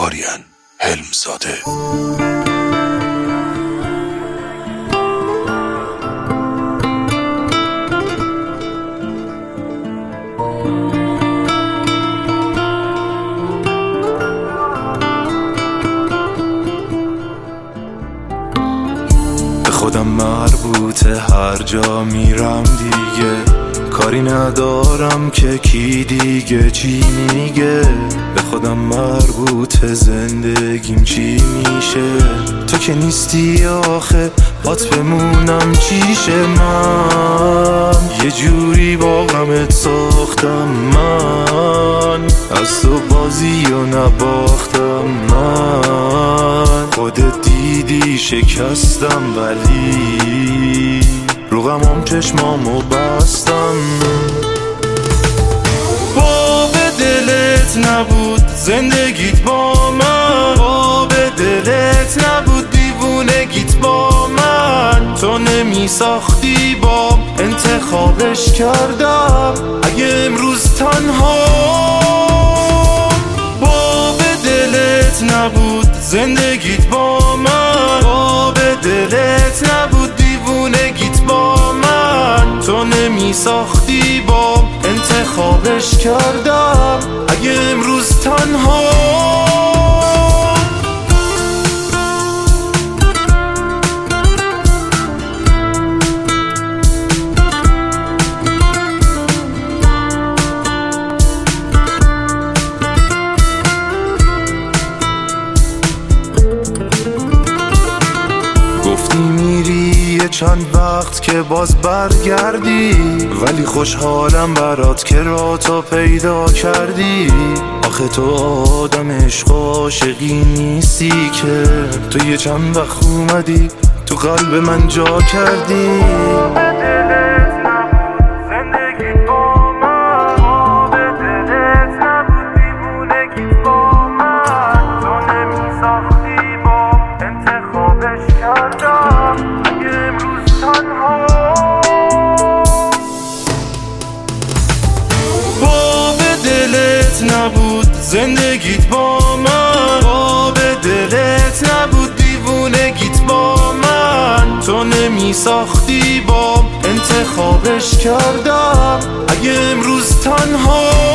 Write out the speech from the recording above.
آریان حلمزاده. به خودم مربوطه، هر جا میرم دیگه کاری ندارم که کی دیگه چی میگه. به خودم مربوطه زندگیم چی میشه، تو که نیستی آخه بات بمونم چیشه. من یه جوری با غمت ساختم، من از تو بازی و نباختم. من خودت دیدی شکستم، ولی رو غمام چشمامو بستم. با به دلت نبود زندگیت با من، با به دلت نبود دیوونگیت با من. تو نمی ساختی بام، انتخابش کردم. اگه امروز تنها با به دلت نبود زندگیت با من، با به دلت نبود دیوونگیت با من. تو نمی ساختی بام، انتخابش کردم. اگه امروز تنها گفتی میری یه چند وقت که باز برگردی، ولی خوشحالم برات که راتو پیدا کردی. آخه تو آدم عشق و عاشقی نیستی که تو یه چند وقت اومدی تو قلب من جا کردی. نبود زندگیت با من، با به دلت نبود دیوونگیت با من. تو نمی ساختی بام، انتخابش کردم. اگه امروز تنها